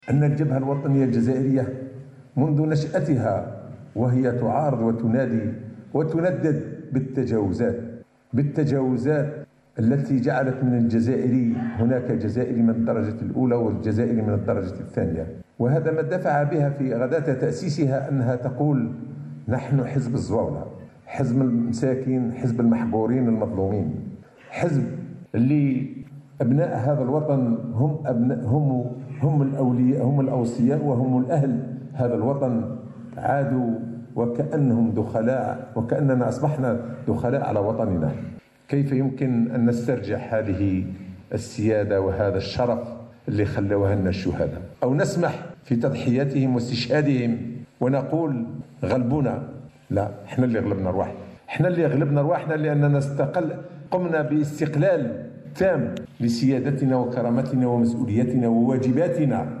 أن الجبهة الوطنية الجزائرية منذ نشأتها وهي تعارض وتنادي وتندد بالتجاوزات التي جعلت من الجزائري هناك جزائري من الدرجة الأولى والجزائري من الدرجة الثانية. وهذا ما دفع بها في غداة تأسيسها أنها تقول نحن حزب الزواولة، حزب المساكين، حزب المحقورين المظلومين، حزب اللي أبناء هذا الوطن هم الأولياء، هم الأوصياء وهم الأهل هذا الوطن، عادوا وكأنهم دخلاء، وكأننا أصبحنا دخلاء على وطننا. كيف يمكن أن نسترجع هذه السيادة وهذا الشرف اللي خلوها لنا الشهداء، أو نسمح في تضحياتهم واستشهادهم ونقول غلبونا؟ لا، احنا اللي غلبنا رواحنا لأننا قمنا باستقلال تام لسيادتنا وكرامتنا ومسؤوليتنا وواجباتنا.